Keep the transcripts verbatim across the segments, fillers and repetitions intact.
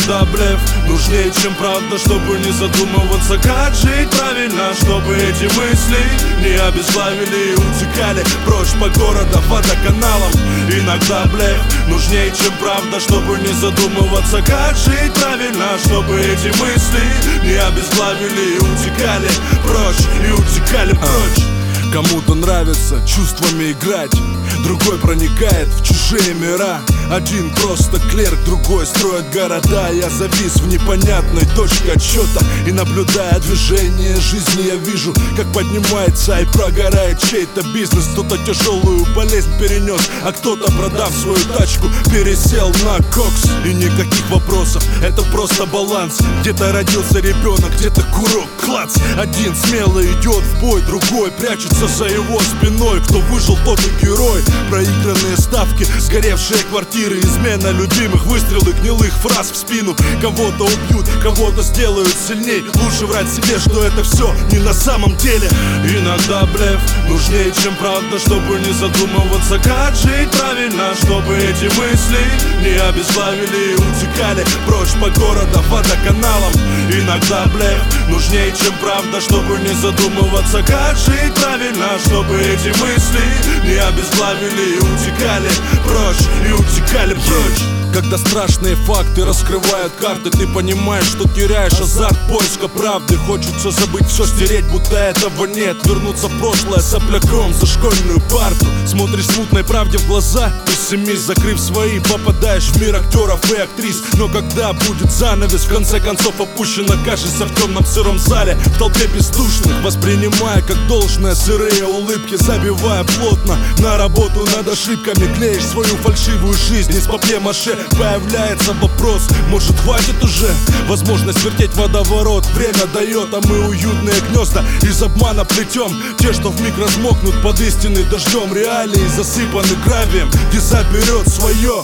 Иногда блеф нужнее, чем правда, чтобы не задумываться, как жить правильно, чтобы эти мысли не обезглавили и утекали прочь по городу водоканалам. Иногда блеф нужнее, чем правда, чтобы не задумываться, как жить правильно, чтобы эти мысли не обезглавили и утекали прочь, и утекали прочь. Кому-то нравится чувствами играть, другой проникает в чужие мира. Один просто клерк, другой строит города. Я завис в непонятной точке отсчета, и наблюдая движение жизни, я вижу, как поднимается и прогорает чей-то бизнес. Кто-то тяжелую болезнь перенес, а кто-то, продав свою тачку, пересел на кокс. И никаких вопросов, это просто баланс. Где-то родился ребенок, где-то курок, клац. Один смело идет в бой, другой прячется за его спиной. Кто выжил, тот и герой. Проигранные ставки, сгоревшие квартиры, измена любимых, выстрелы гнилых фраз в спину. Кого-то убьют, кого-то сделают сильней. Лучше врать себе, что это все не на самом деле. Иногда блеф нужнее, чем правда, чтобы не задумываться, как жить правильно, чтобы эти мысли не обезглавили и утекали прочь по городу водоканалам. Иногда блеф нужнее, чем правда, чтобы не задумываться, как жить правильно, чтобы эти мысли не обезглавили и утекали прочь, и утекали прочь. Когда страшные факты раскрывают карты, ты понимаешь, что теряешь азарт поиска правды. Хочется забыть все, стереть, будто этого нет, вернуться в прошлое сопляком за школьную парту. Смотришь смутной правде в глаза, пессимист, закрыв свои, попадаешь в мир актеров и актрис. Но когда будет занавес, в конце концов опущен, окажешься в темном сыром зале, в толпе бездушных, воспринимая как должное сырые улыбки, забивая плотно на работу над ошибками. Клеишь свою фальшивую жизнь из папье-маше. Появляется вопрос, может хватит уже? Возможность вертеть водоворот время дает, а мы уютные гнезда из обмана плетем. Те, что вмиг размокнут под истинный дождем, реалии засыпаны гравием, диза берет свое.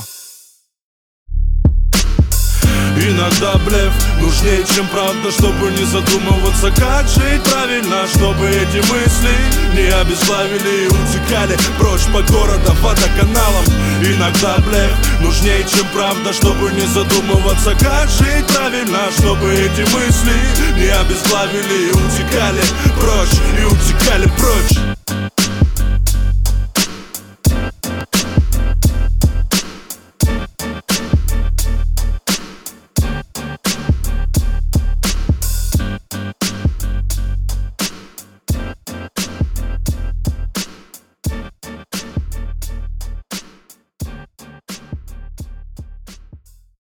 Иногда блеф нужнее, чем правда, чтобы не задумываться, как жить правильно, чтобы эти мысли не обезглавили и утекали прочь по городу водоканалам. Иногда блеф нужнее, чем правда, чтобы не задумываться, как жить правильно, чтобы эти мысли не обезглавили и утекали прочь, и утекали прочь.